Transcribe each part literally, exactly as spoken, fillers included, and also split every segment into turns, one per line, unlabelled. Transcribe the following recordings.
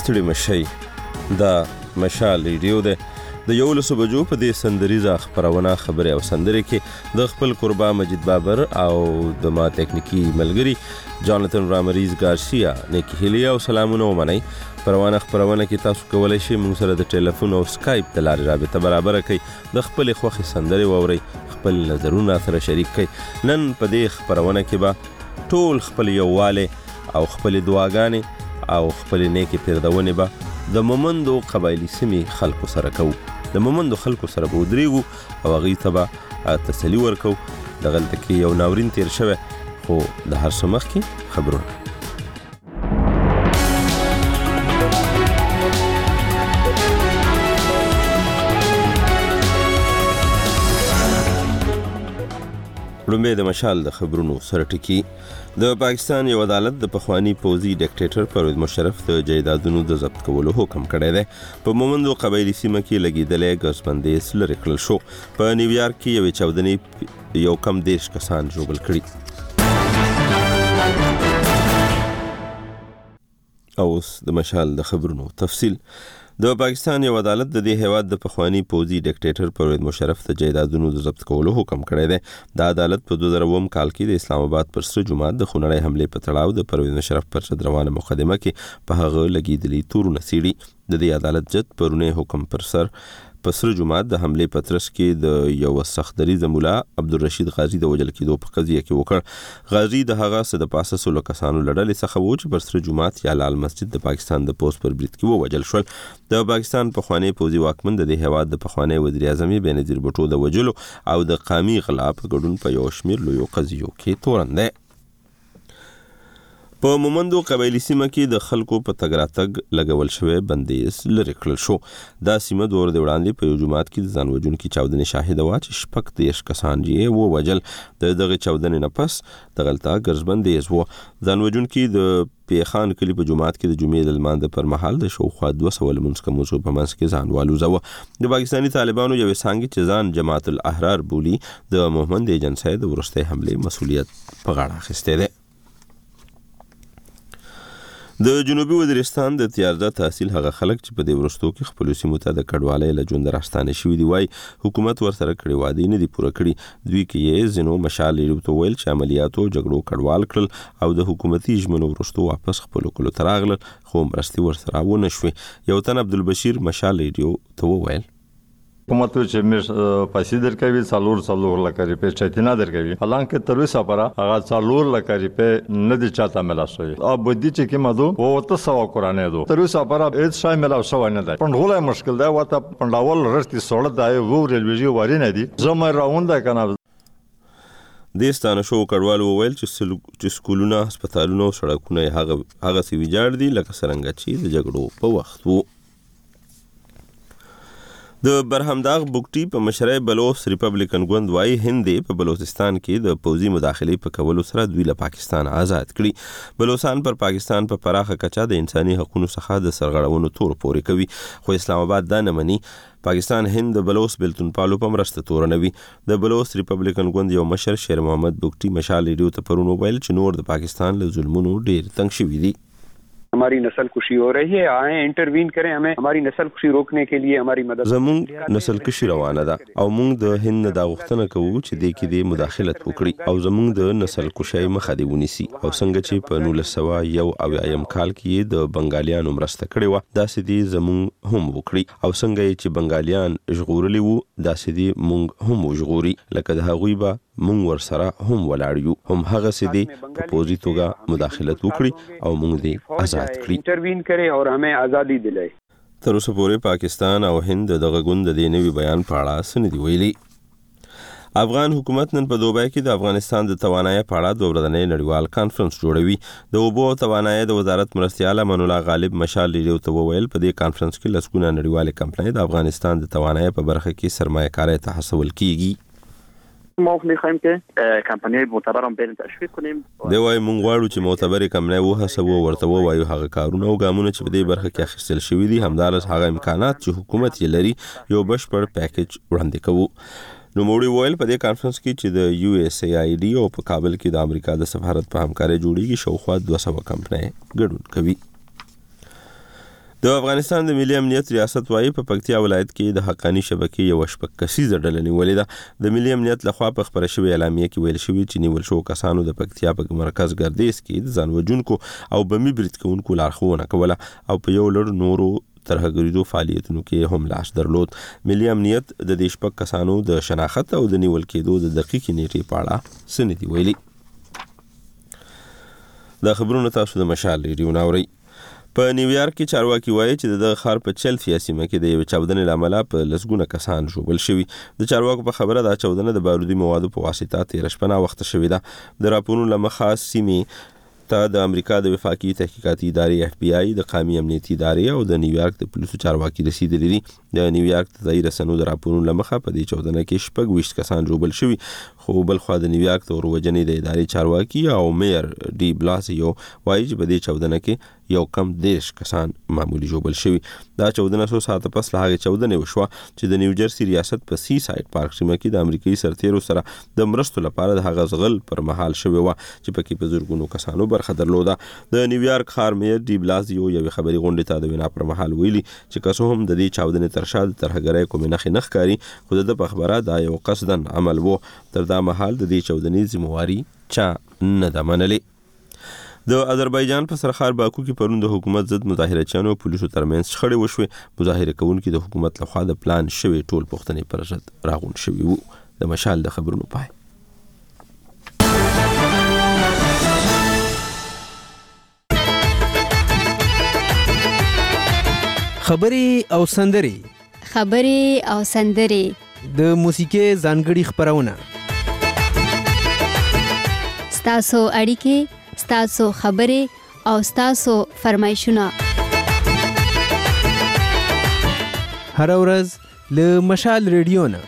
ستړي مشئ. دا مشال ریډیو ده. د یولسو بجو په دې سندریزه خپرونه خبرې او سندرې کې د خپل قربا مجید بابر او د ما تکنیکی ملګری جاناتن رامریز گارسیا نیکی هیلی او سلامونه ومنئ. پروانه خپرونه کې تاسو کولای شئ موږ سره د ټلیفون او سکایپ د لارې رابطه برابره کړئ. د خپلې خوښې سندرې واورئ، خپل نظرونه سره شریک کړئ. نن په دې خپرونه کې به ټول خپل یووالی او خپل دعاګانې او خپل نیکې پیردونې به د مومندو قبایلي سیمې خلکو سره کوو. د مومندو خلکو سره به ودرېږو او هغوی ته به تسلي ورکوو. دغلته کې یو ناورین تیر شوی، خو د هر څه مخکې خبرونه. لومبې د مشال د خبرونو سره ټکی. د پاکستان یو عدالت د پخوانی پوځي ډیکټیټر پرویز مشرف د جایدادونو د ضبط کولو حکم کړی دی. په مومندو قبایلي سیمه کې لګېدلی ګزبندیز لرې کړل شو. په نیویارک کې یوې چاودنې یو کم دېرش کسان ژوبل کړي. اوس د مشال د خبرونو تفصیل. د پاکستان یو عدالت د دې هیواد د پخوانی پوځي ډیکټیټر پرویز مشرف د جایدادونو د ضبط کولو حکم کړی دی. دا عدالت په دوه زره اووه کال کې د اسلام آباد پر سره جومات د خونړۍ حملې په تړاو د پرویز مشرف پر ضد روانه مقدمه کې په هغه لګېدلي تورونه څېړي. د دې عدالت جج پرونی حکم پر سر په سره جومات د حملې په ترڅ کې د یو سخت دریځه مولا عبدالرشید غازی د وژل کېدو په قضیه کې وکړ. غازی د هغه څه د پاسه سلو کسانو له ډلې څخه و چې پر سره جومات یا لال مسجد د پاکستان د پوسټ پر برید کې ووژل شول. د پاکستان پخوانی پوځي واکمن د دې هیواد د پخوانی وزیر اعظم بېنظیر بوټو د وژلو او د قامي غلا په ګډون په یو شمېر لویو قضیو کې تورن دی. په مومندو قبایلي سیمه کې د خلکو په تګ راتګ لګول شوی بندیز لرې کړل شو. دا سیمه د ورځې وړاندې په یو جومات کې د ځان وژونکي چاودنې شاهده وه چې شپږ دېرش کسان یې ووژل. د دغې چاودنې نه پس دغلته ګرځبندیز و. ځان وژونکي د پیخان کلي په جومات کې د جمعې د لمانځه پر مهال د شاوخوا دوه سوه لمونځ کوونکو په منځ کې ځان والوځاوه. د پاکستاني طالبانو یوې څانګې چې ځان جماعت الاحرار بولي د محمد ایجنسۍ د وروستۍ حملې مسؤلیت په غاړه اخیستی دی. د جنوبي وزیرستان د تیارزه تحصیل هغه خلک چې په دې وروستو کې خپلو سیمو ته د کډوالۍ له ژونده راستانه شوي دي وایي حکومت ورسره کړي وعدې نه دي پوره کړي. دوی کې یې ځینو مشال ریډیو ته ویل چې عملیاتو جګړو کډوال کړل او د حکومتي ژمنو وروستو واپس خپلو کلو ته راغلل، خو مرستې ورسره ونه شوې. یو تن عبدالبشیر مشال ریډیو ته وویل
حکومت چې مې پیسې درکوي څلور څلور لکه روپۍ چټینه درکوي، حالانکه تر اوسه پوره هغه څلور لکه روپۍ نه دي چاته ملا شوی. او بودی چې کومه دو او ته سوا قرانه دو تر اوسه پوره هیڅ شای ملا شوی نه دی. پندغله مشکل دی وته پنداول رښتې سوړ دی وو ریلویږي وری نه دي زما راونده کنه.
دستانه شو کډوال وویل چې چې سکولونه، هسپتالونه او سړکونه هغه هغه سی ویجاړ دي لکه څنګه چې د جګړو په وخت وو. د برهمداغ بوکټي په مشرۍ بلوچ ریپبلیکن ګوند وایي هند په بلوچستان کې د پوځي مداخلې په کولو سره دوی له پاکستان آزاد کړي. بلوچستان پر پاکستان په پراخه کچه د انساني حقوقو څخه د سرغړونو تور پورې کوي، خو اسلام آباد دا نه مني. پاکستان هند د بلوچ بلتون پالو په مرسته تورنوي. د بلوچ ریپبلیکن ګوند یو مشر شیر محمد بوکټي مشال ریډیو ته پرون ویل چې نور د پاکستان له ظلمونو ډیر تنګ شوي دي.
हमारी नस्ल कुशी हो रही है, आए इंटरवीन करें, हमें हमारी नस्ल कुशी रोकने के लिए हमारी मदद.
زمونږ نسل کشي روانه ده او موږ د هند نه دا غوښتنه کوو چې دې کې دې مداخلت وکړي او زمونږ د نسل کشي مخه دې ونیسي. او څنګه چې په نولس سوه یو اویایم کال کې د بنګالیانو مرسته کړې وه داسې دې زمونږ هم وکړي. او څنګه چې بنګالیان ژغورلي وو داسې دې موږ هم وژغوري، لکه د هغوی به مونږ ورسره هم ولاړ یو. هم هغه سي دي په پوزي توګه مداخلت وکړي او مونږ دې آزاد کړي،
انټروین کړي او همه ازادي دلای.
تر اوسه پورې پاکستان او هند دغه ګوند د نوي بیان په اړه څه نه دي ویلي. افغان حکومت نن په دوبۍ کې د افغانستان د توانایي په اړه دوه ورځنی نړیوال کانفرنس جوړوي. د اوبو او توانایي د وزارت مرستیال امان الله غالب مشال ریډیو ته وویل په دې کانفرنس کې لسګونه نړیوالې کمپنۍ د افغانستان د توانایي په برخه کې سرمایه‌کاري ته هڅول کیږي.
ما می‌خوایم که کمپانی‌های معتبر هم بریم تشویق کنیم.
دی وايي موږ غواړو چې معتبرې کمپنۍ وهڅوو ورته ووایو هغه کارونه او ګامونه چې په دې برخه کې اخیستل شوي دي، همدارس هغه امکانات چې حکومت یې لري یو بشپړ پیکیج وړاندې کوو. نوموړي وویل په دې کانفرنس کې چې د یو ایس ای آی ډي او په کابل کې د امریکا د سفارت په همکارۍ جوړیږي شاوخوا دوه سوه کمپنۍ ګډون کوي. د افغانستان د ملي امنیت ریاست وايي په پکتیا ولایت کې د حقانی شبکې یو شپږ کسیزه ډله نیولې ده. د ملي امنیت لخوا په خبره شوې اعلامیه کې ویل شوی چې نیول شو کسانو د پکتیا په مرکز ګردیز کې د ځان وژونکو او بمي برید کوونکو لارښوونه کوله او په یو لړ نورو ترهګریدو فعالیتونو کې هم لاس درلود. ملي امنیت د دې شپږ کسانو د شناخت او د نیول کېدو د دقیقې نیټې په اړه څه نه دي ویلي. دا خبرونه تاسو د مشال ریډیو ناوري. په نیویارک کې چارواکي وایي چې د خار په چلفیا سیمه کې د یو چاودنې لامل په لسګونه کسان ژوبل شوي. د چارواکو په خبره دا چاودنه د بارودي موادو په واسطه تیر شپه وخت شوې ده. د راپورونو لمخه سیمې ته د امریکا د وفاقي تحقیقاتي ادارې اف بی آی د قومي امنیتي ادارې او د نیویارک د پولیسو چارواکي رسیدلي دي. د نیویارک د ځایي رسنیو د راپورونو لمخه په دې چاودنه کې شپږ ویشت کسان ژوبل شوي، خو بل خوا د نیویارک د وروجنې د ادارې چارواکي او میر ډي بلاسیو وایي چې په دې چاودنه کې یو کم دیش کسان معمولی ژوبل شوي. دا چاودنه څو ساعته پس له هغې چاودنې وشوه چې د نیوجرسي ریاست په سی سایډ پارک سیمه کې د امریکایي سرتیرو سره د مرستو لپاره د هغه زغل پر مهال شوې وه چې پکې په زرګونو کسانو برخه درلوده. د نیویارک ښار میر ډي بلاسیو یوې خبري غونډې ته د وینا پر مهال ویلي چې که څه هم د دې چاودنې تر شا د ترهګرۍ کومې نښې نه ښکاري، خو د ده په خبره دا یو قصدن عمل و. تر دا مهال د دې چاودنې ذمهواري چا نه ده منلې. د آذربایجان په سرخار باکو کې پرون د حکومت ضد مظاهرچیانو او پولیسو ترمنځ شخړې وشوې. مظاهره کوونکي د حکومت لخوا د پلان شوی ټول پوښتنې پر ضد راغونډ شوي وو. د مشال د خبرونو پای.
خبري او سندري
خبري او سندري
د موسیقي ځانګړي خبرونه
ستاسو اړیکې، ستاسو خبرې او ستاسو فرمایشونه
هر ورځ له مشال ریډیو نه.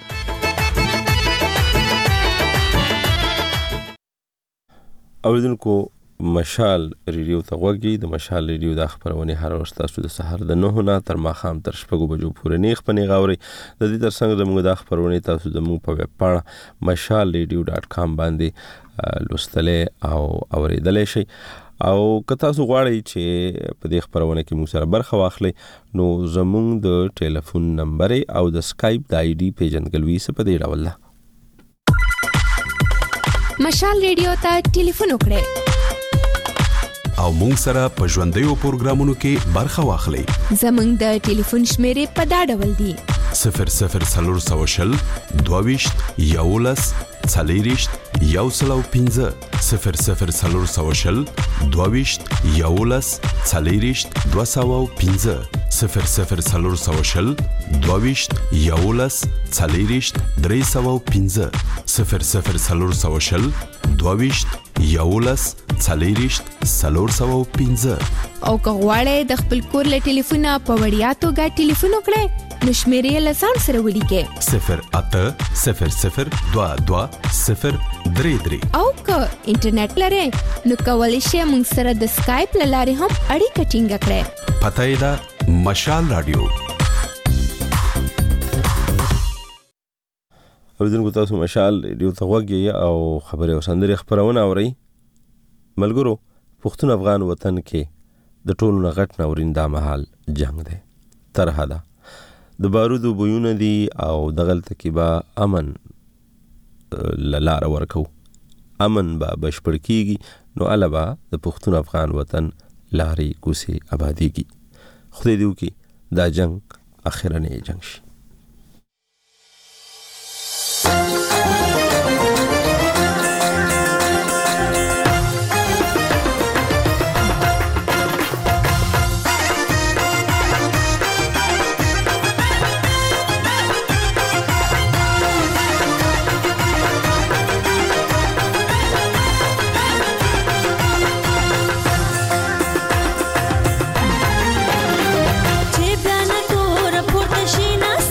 اوریدونکو مشال ریډیو ته غوږی. د مشال ریډیو د خبرونه هر ورځ تاسو د سحر د نه نه تر ماښام تر شپږو بجو پورې نیخ پنې غاوري. د دې ترڅنګ زموږ د خبرونه تاسو زموږ په ویب پاڼه مشال ریډیو ډاټ کام باندې لوستلې او اوریدلې شي. او که تاسو غواړئ چې په دې خبرونه کې موږ سره برخه واخلئ نو زموږ د ټلیفون نمبر او د سکایپ د آی ډي پیژندګلوي څه په دې ډول ده.
مشال ریډیو ته ټلیفون وکړئ
او مونږ سره په ژوندیو پروګرامونو کې برخه واخلئ.
زموږ د ټلیفون شمیرې په دا ډول دي:
صفر صفر څلور سوه شل دوه ویشت یولس څلېرویشت یو سل او پنځه صفر صفر څلور سوه شل دوه ویشت یولس څلېرویشت دوه سوه او پنځه صفر صفر څلور سوه شل دوه ویشت یولس څلېرویشت درې سوه او پنځه صفر صفر څلور سوه شل دوه ویشت یولس څلېرویشت څلور سوه او پنځه.
او که غواړئ د خپل کور له ټلیفونه په وړیا توګه ټلیفون وکړئ نو شمیرې له ځان سره ولیکئ:
صفر اته صفر صفر دوه دوه صفر درې درې.
او که انټرنیټ لرئ نو کولی شئ موږ سره د سکایپ له لارې هم اړیکه ټینګه کړئ.
پته یې ده مشال رادیو.
اوریدونکو تاسو مشال ریډیو ته غوږی او خبرې او سندرې خبرونه اورئ. ملګرو، پښتون افغان وطن کې د ټولو نه غټ ناورین دا مهال جنگ دی. طرحه ده د بارودو بویونه دي او دغلته کې به امن لاره ورکو. امن به بشپړ کیږي نو اله به د پښتون افغان وطن لارې کوڅې آبادیږي. خدای دې وکړي دا جنگ اخرنی جنگ شي.
Chebana tora porta shina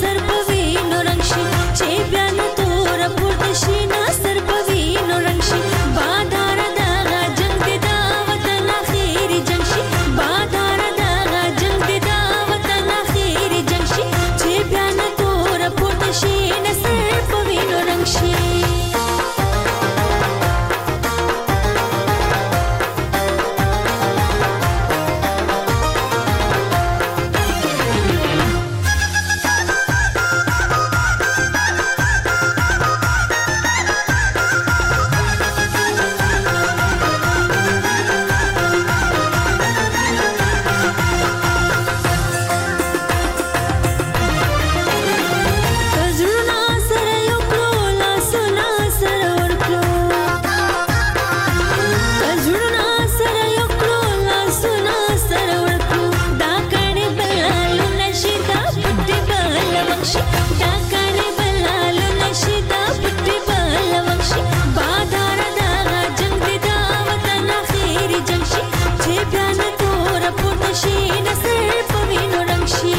وخشي دا کانې بلالو نشي دا پټې بل وخشي بادار دا جنگ دی دا وطن اخیری جنگ شي چې بیا نه تور پورته شي نصر په وینو رنګ شي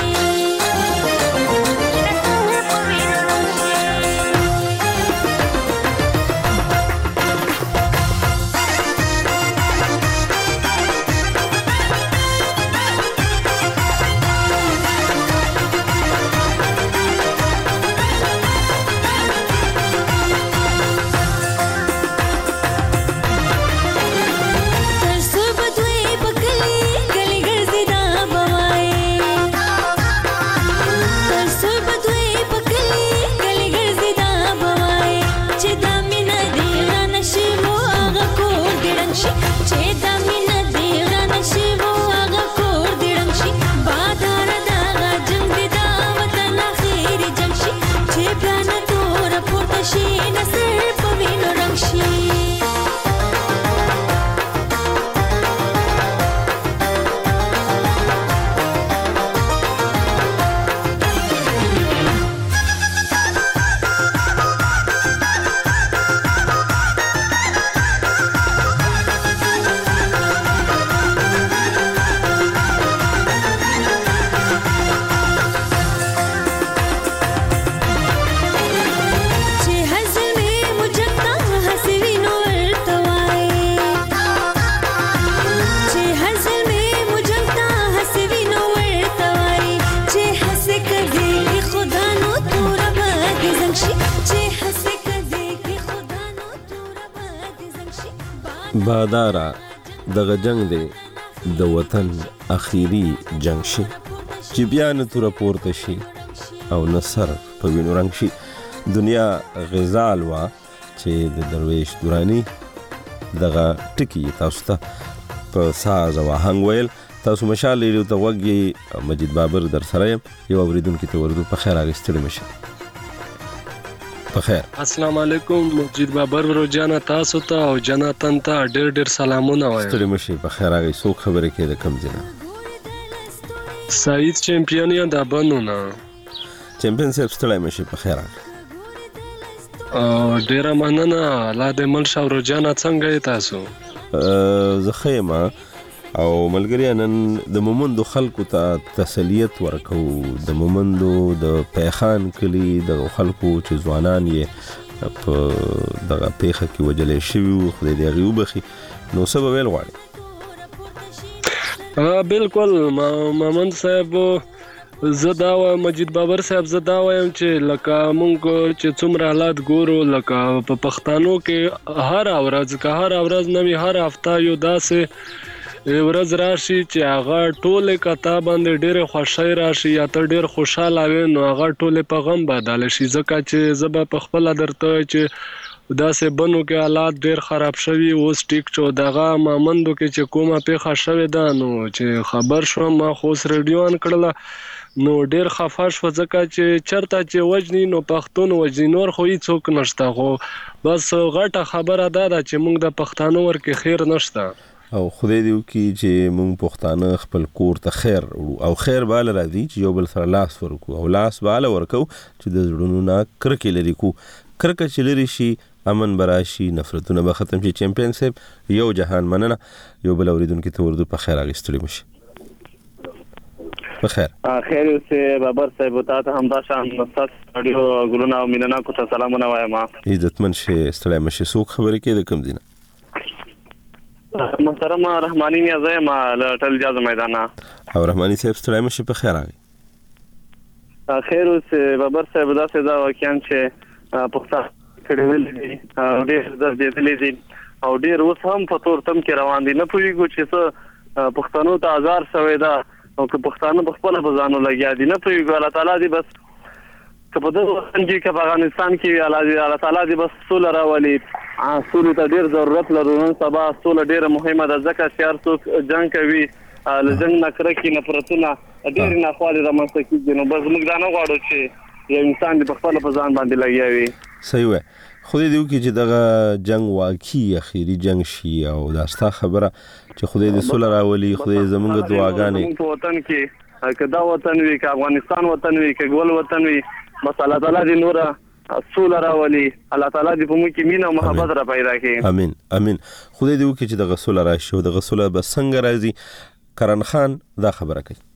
بادارا دغه جنگ دی د وطن اخیری جنگ شي چې بیا نه تور پورته شي او نصر په وینو رنګ شي دنیا غزال وا چې د درویش دورانی دغه ټکی تاسو ته په ساز او آهنګ ویل تاسو مشال لري ته وګي مجید بابر در سره یو اوریدونکو ته ورته په خیر اغستړي مشه بخیر.
السلام علیکم مجید بابر ورجانا تاسو ته او جناتن ته ډېر ډېر سلامونه وایم.
ستړي مشي په خیر راغی. څو خبرې کې د کم ځنه
سعید چمپیون یا د بنونه
چمپیون صاحب ستړي مشي په خیر راغی.
ډېر مننه. الله دې مل شاو ورجانا څنګه تاسو؟
زه خیمه او ملګری نن د مومندو خلکو ته تسلیت ورکو د مومندو د پیخان کلی د خلکو چې ځوانان یې په دغه پیخه کې وجلې شوي خدای دې هغوی وبخي نو څه به ویل غواړې؟
بالکل مومند صاحب زه دا وایم مجید بابر صاحب زه دا وایم چې لکه مونږ چې څومره حالات ګورو لکه په پښتانو کې هر ورځ که هر ورځ نوي هر هفته یو داسې ورځ راشي چې هغه ټولې کتا باندې ډېرې خوښۍ راشي یا ته ډېر خوشحاله وې نو هغه ټولې په غم بدله شي ځکه چې زه به په خپله درته چې داسې بنو کې حالات ډېر خراب شوي اوس ټیک شو دغه مامندو کې چې کومه پیښه شوې ده نو چې خبر شوم ما خو اوس ریډیو آن کړله نو ډېر خفه شوه ځکه چې چېرته چې وژني نو پښتون وژني نور خو هېڅوک نشته خو بس غټه خبره دا ده چې موږ د پښتانو ورکې خیر نشته
او خدای دې وکړي چې موږ پښتانه خپل کور ته خیر وړو او خیر باله راځي چې یو بل سره لاس ورکو او لاس باله ورکو چې د زړونو نه کرکې لرې کو کرکه چې لرې شي امن براشي نفرتونه به ختم شي. چمپیون صاحب یو جهان مننه. یو بل اوریدونکي ته ورته په خیر اغستړي مشي په خیر
خیر اوسه بابر صاحب ته هم دا شان مستاس اډیو ګلونا او میننا کو ته سلامونه وایم.
عزتمن شه ستړي مشي څوک خبرې کې د کم دینه
محترم رحمانی نیازه ما لټل جاز میدان
او رحمانی صاحب ستړي مشي په خیر راغی.
خیر اوسه بابر صاحب دا څه دا وکیان چې پښتا کړي ویل دي او ډېر درد دي دي او ډېر اوس هم په تور تم کې روان دي نه پوهیږو چې څه پښتنو ته آزار شوی دا او که پښتانه په خپل بزانو لګیا دي نه پوهیږو الله تعالی دې بس که په دغه وطن کې که په افغانستان کې الله تعالی دې بس سوله راولي. سولې ته ډېر ضرورت لرو نن سبا سوله ډېره مهمه ده ځکه چې هر څوک جنګ کوي له جنګ نه کرکې نفرتونه ډېرې ناخوالې رامنځته کېږي نو بس موږ دا نه غواړو چې یو انسان دې په خپله په ځان باندې لګیا وي.
صحیح وای. خدای دې وکړي چې دغه جنگ واقعي اخیری جنگ شي او دا ستا خبره چې خدای دې سوله راولي خدای زموږ دعاګانې
په وطن کې که دا وطن وي که افغانستان وطن وي که ګل وطن وي بس الله تعالی دې نوره سوله راولي الله تعالی دې په موږ کې مینه او محبت را پیدا کړي.
امين امين. خدای دې وکړي چې د غسل راشي او د غسل به څنګه راځي. کرن خان دا خبره کوي.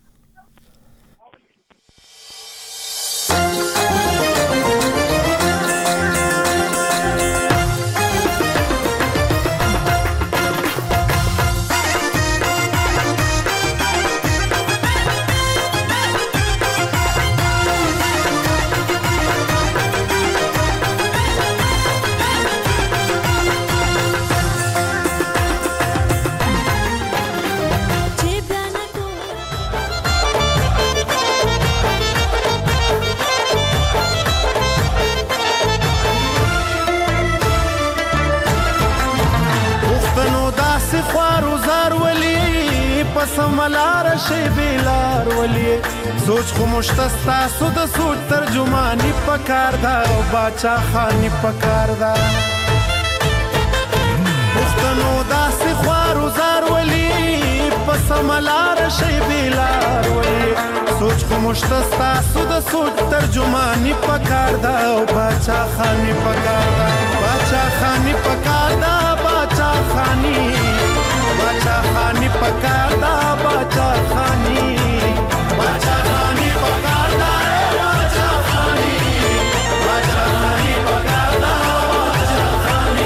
سملار شی بیلار ولی سوچ خو مشتستا سود سوچ ترجمانی پکار دا او باچا خانی پکار دا پختنو دا سی خوارو زار ولی پسملار شی بیلار ولی سوچ خو مشتستا سود سوچ ترجمانی پکار دا او باچا خانی پکار دا باچا خانی پکار دا باچا خانی باچا خانی پکار دا باچا خانی باچا خانی پکار دا باچا خانی باچا خانی پکار دا باچا خانی.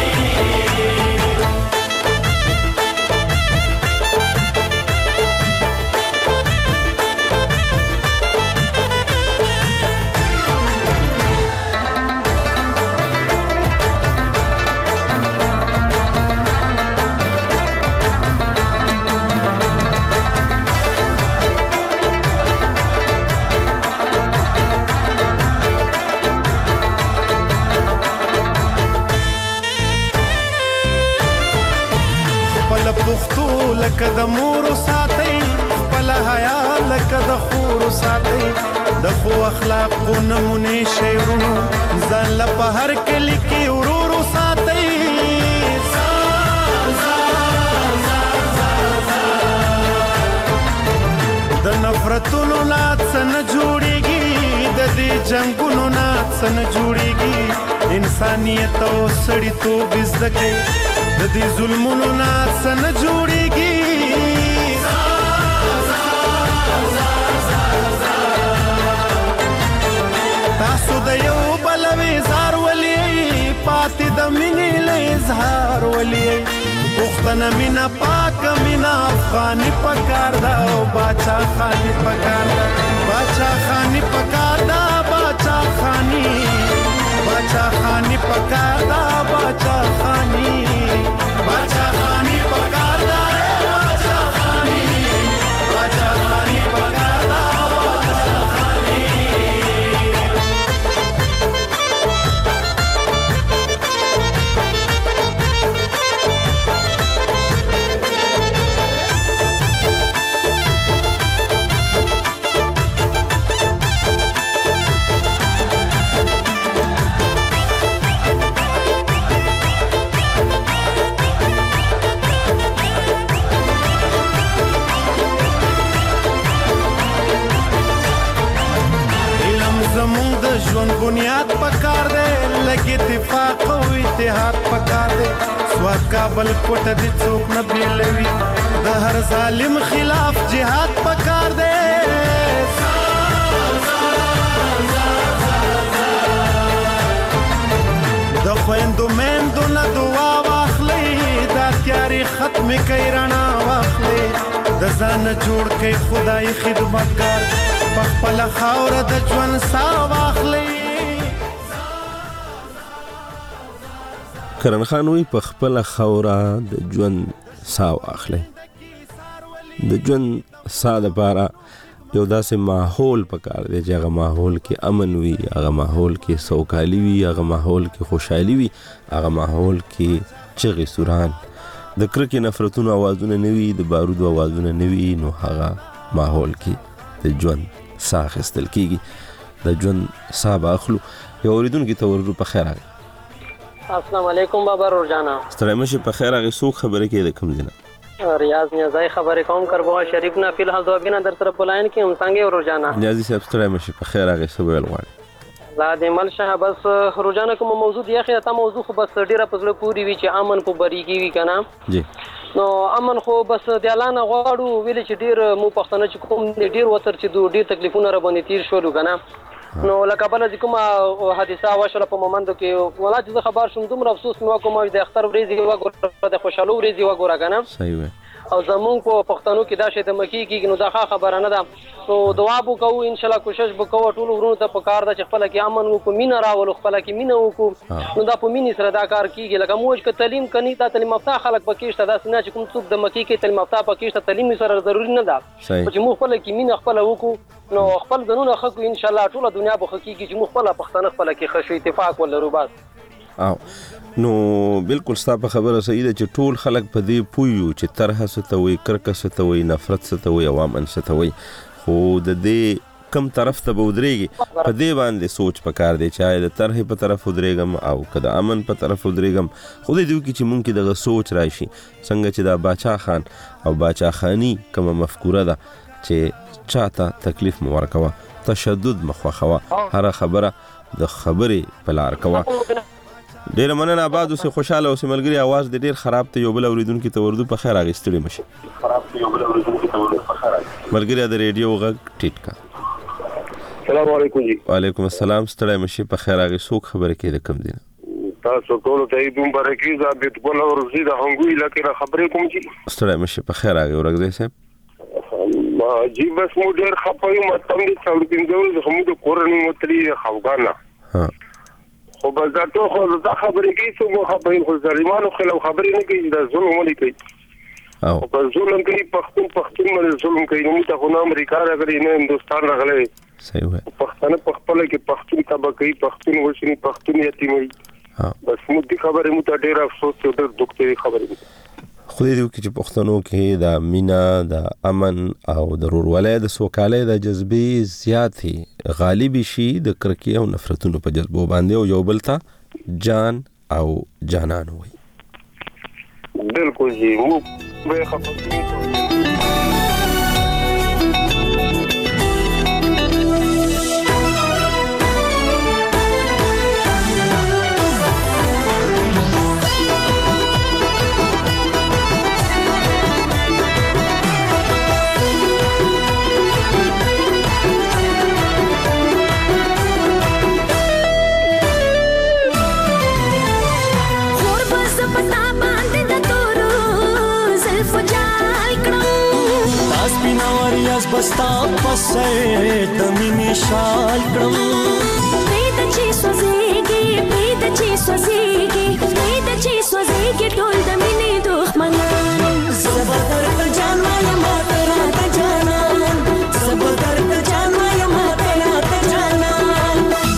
لکه د مور ساتي خپل حیا لکه د خور ساتي د خو اخلاق کو نمونه شیرونو ځان له په هر کلی کې ورورو ساتي د نفرتونو نات سن جوړيږي د دې جنگونو نات سن جوړيږي انسانيت او سړیتوب زده د دې ظلمونو نات سن جوړيږي تاسو د یو بل وزار ولي پاتې د مینې له اظهار ولي پښتنه مینا پاک مینا افغاني پکار دا او باچا خاني پکار دا باچا خاني پکار دا باچا خاني باچا خاني پکار دا باچا خاني باچا خاني پکار دا باچا خاني باچا خاني پکار دا باچا خاني. ژوند بنیاد پکار دے لګي اتفاق او اتحاد پکار دے سواد کابل کوټ دي څوک نه بیلوي د هر ظالم خلاف جهاد پکار دے د خويندو مېندو نه دعا واخلي دا تیاری ختم کوي رڼا واخلي د ځان جوړ کوي خدای خدمتګار پخپل خاور د ژوند سا واخلي.
کرن خان وی پخپل خاور د ژوند سا واخلي د ژوند سا د پاره یو داسې ماحول پکار دی چې هغه ماحول کې امن وي هغه ماحول کې سوکالي وي هغه ماحول کې خوشحالي وي هغه ماحول کې چغې سوران د کرکې نفرتونو اوازونه نه وي د بارودو اوازونه نه وي نو هغه ماحول کې د ژوند سا اخیستل کېږي د ژوند سا به اخلو. یو اورېدونکي ته ورورو په خیر راغی.
السلام علیکم بابا روزانا.
ستړی مه شې په خیر راغی. څوک خبرې کوي د کوم ځای نه؟
ریاض نیازای خبرې کوم کربوغه شریف نه فی الحال دوه بنا در سره پلاین کې هم څنګه روزانه
نیازي صاحب ستړی مشه په خیر هغه څه ویل غواړي
لا دې ملشه بس روزانه کوم موضوع دی اخی ته موضوع خو بس ډیره پزله پوری وی چې امن په بریږي وی کنه
جی
نو امن خو بس د اعلان غواړو ویل چې ډیر مو پښتنه چې کوم ډیر وتر چې دوه ډیر تکلیفونه را باندې تیر شول کنه نو لکه بل چې کومه حادثه وشوله په مومندو کې ولا چې خبر شوم دومره افسوس نو کوم د اختر ورځي وګوره د خوشاله ورځي وګوره کنه
صحیح وي
او زمونږ په پښتنو کې دا شی د مکی کې نو دا خبره نه ده نو دعا وکړو ان شاء الله کوشش وکړو ټول ورونو ته پکار ده چې خپل کې امن وکړو مینا راولو خپل کې مینا وکړو نو دا په مینې سره دا کار کیږي لکه موږ ک تعلیم کني تا تعلیم یافته خلک پکېشته دا سینه چې کوم څوک د مکی کې تعلیم یافته پکېشته تعلیم سره ضروری نه ده چې موږ خپل کې مینا خپل وکړو نو خپل غنونه خکو ان شاء الله ټول دنیا به حقيقي چې موږ خپل پښتانه خپل کې خشو اتفاق ولرو بس
او نو بالکل ستا په خبره صحیح ده چې ټول خلک په دې پویو چې طرح ستوي کرکه ستوي نفرت ستوي عوام ان ستوي خو د دې کم طرف ته بودريږي په دې باندې سوچ پکار دی چې د طرح په طرف ودرېګم او کده امن په طرف ودرېګم خو دې دوی چې مونږ کې دغه سوچ راشي څنګه چې دا باچا خان او باچا خانی کوم مفکوره ده چې چاته تکلیف مو ورکوه تشدد مخوخوه هر خبره د خبرې په لار کوه ډیر مننه آباد اوسه خوشاله اوسه ملګری आवाज د ډیر خراب ته یو بل اوریدونکو ته وردو په خیر اغستړي مشه خراب ته یو بل اوریدونکو ته وردو په خیر ملګری د ریډیو غږ ټیټ کا
السلام علیکم جی
وعلیکم السلام ستړی مشه په خیر اغه سوق خبره کې د کم دینه
تاسو ټول ته عید مبارکي زابط بل ورزي د هنګوي لکه خبرې کوم جی
ستړی مشه په خیر اغه ورغځي صاحب
جی بس مو ډیر خپوي متم دي څو پینځه زموږ د کورنۍ متري خفګانه
ها
خو بل دا ټول خو دا خبرې کوي څو خبرې خو ظالمانو خلاف خبرې نه کوي دا ظلم ولې کوي
او
په ظلم کوي پښتون پښتون باندې ظلم کوي نو ته خو نه امریکا راغلی نه هندستان راغلی
صحیح وای
پښتون په خپل کې پښتون تبا کوي پښتون وشني پښتون یتیم وي
ها
بس مو دي خبرې مو ته ډیر افسوس ته ډیر دکتې خبرې
خو دې چې پښتنو کې د مینا د امن او د رورولۍ د سوکالۍ د جذبې زیاتې غالبي شي د کرکې او نفرتونو په جذبو باندې او یو بل ته جان او جانان وي
بالکل جی مو به خبرې
بستا پسې د مینې شال کړم
پرېد چې سوځيږي پرېد چې سوځيږي پرېد چې سوځيږي ټول د مینې دښمنان
زبردر ته جان وایم ماته راته جانان زبردر ته جان وایم ماته راته جانان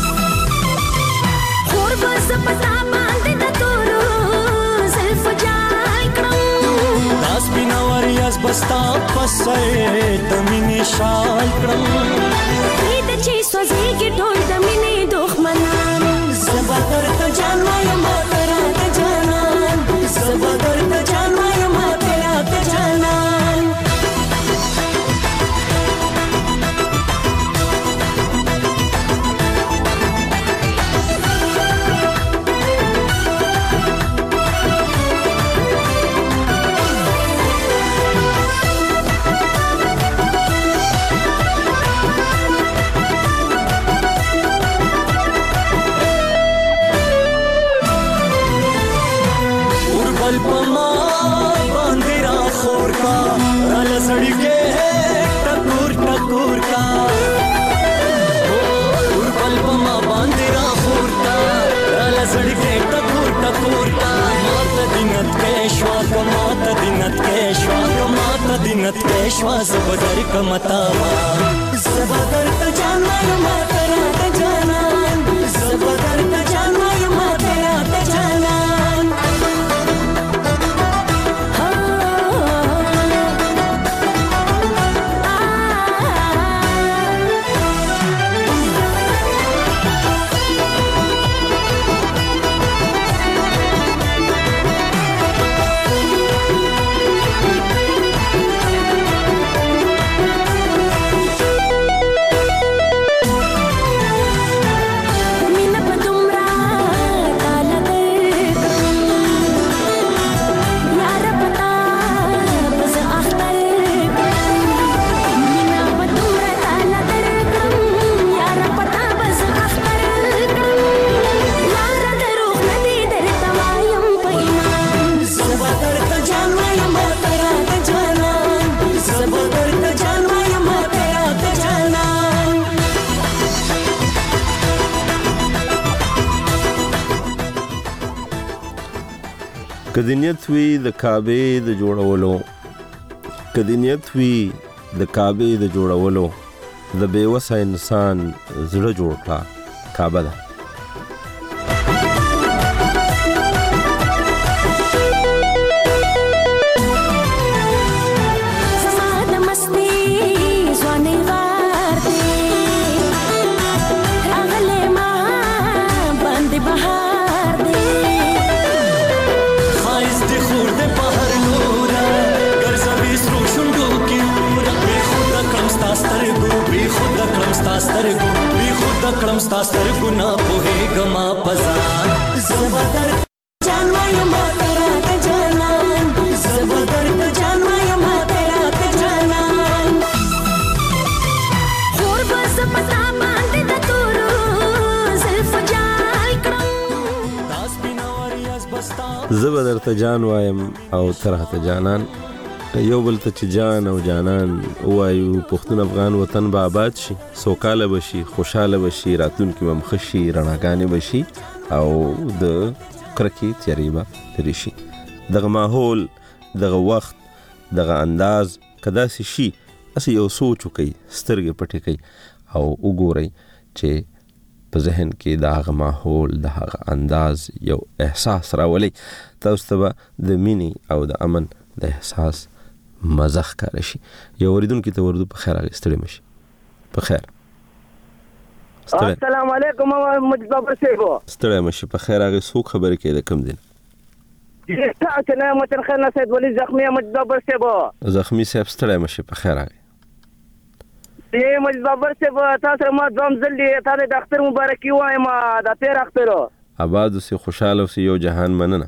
خور بس پتا باندې د تورو زلف جال کړم
داس بیناوري اس بستا پسې د مینې شال کړم
پرېد چې سوځيږي ټول د مینې دښمنان
زبردر ته جان وایم ماته راته جانان زبردر ته جان وایم ماته راته جانان दिनत के श्वास बदर कमता सबदर त जाना माता रात जाना सबदर त जाना माता रात जाना
کدی نیت وي د کعبې د جوړولو کدی نیت وي د کعبې د جوړولو د بېوسه انسان زړه جوړ کړه کعبه ده.
سترګو بي خود کړم ستا سترګو نه پوهېږم پزان زبردر جان وایم تیرا ته جانان زبردر ته جان وایم تیرا ته جانان خور بس پتا باندې د تورو زلف جال کړم داس بنوري اس بستا
زبردر ته جان وایم او تیرا ته جانان. یو بل ته چې جان او جانان وایو پښتون افغان وطن به آباد شي، سوکاله بشي، خوشاله بشي، راتلونکي به مخ شي، رڼاګانې بشي او د کرکې تیارې به لرې شي. دغه ماحول، دغه وخت، دغه انداز که داسې شي، هسې یو سوچ وکئ، سترګې پټې کئ او وګورئ چې په ذهن کې د هغه ماحول، د هغه انداز یو احساس راولئ. تاسو ته به د مینې او د امن د احساس مزه ښکاره شي. یو اورېدونکي ته ورځو په خیر هغې ستړی مه شي. په خیر.
السلام علیکم مجید بابر صاحب.
ستړی مه شي. په خیر هغې څوک خبرې کوي د کوم دین؟
تاسو نه متن خیر نه سید ولی زخمی مجید بابر صاحب.
زخمی صاحب ستړی مه شي. په خیر هغې.
ای مجید بابر صاحب تاسو ما ځم ځلې تاسو د اختر مبارکي وایم د تیر اختر.
آباد اوسئ، خوشحاله اوسئ، یو جهان مننه.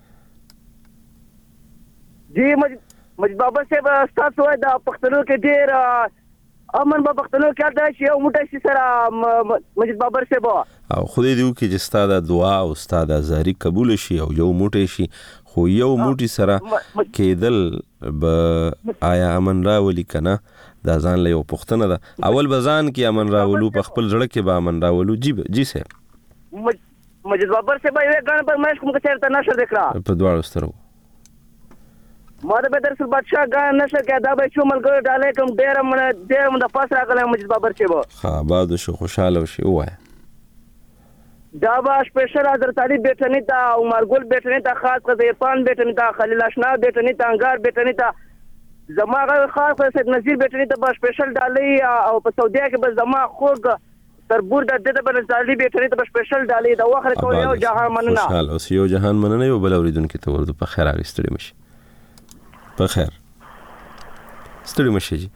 جی مجید مجید بابا صاحب ستاسو د پښتنو کې ډېر امن به پښتنو کې دا شي یو موټی شي سره مجید بابر صاحب.
او خدای دې وکړي چې ستا د دعا او ستا د زاري قبول شي او یو موټی شي، خو یو موټي سره کېدل به آیا امن راولي که نه؟ دا ځان له یو پوښتنه ده. اول به ځان کې امن راولو، په خپل زړه کې به امن راولو. جی جی صاحب.
مجید بابر صاحب یوې ګاڼې پر مېش کوم که صاحب ته نشر دې کړه
په دواړو سترګو.
ما د بدر سر بادشاه ګان نشه کې دا به شو ملګرو ډالې کوم ډېر من ډېر من د پاس راغلی مجید بابر صاحب.
ها آباد شو، خوشاله شي. ووایه
دا به سپیشل حضرت علي بیٹنی ته، عمر ګل بیٹنی ته، خاص کر عرفان بیٹنی ته، خلیل اشنا بیٹنی ته، انګار بیٹنی ته، زما خاص کر سید نذیر بیٹنی ته به سپیشل ډالې او په سعودیا کې به زما خوږ تربور د دې د بنزالي بیٹنی ته به سپیشل ډالې د وخت ټول یو جهان مننه.
خوشاله اوس یو جهان مننه. یو بل اورېدونکي ته ورځو په خیر هغې ستړي مه شي. په خیر ستړي مه شي جي.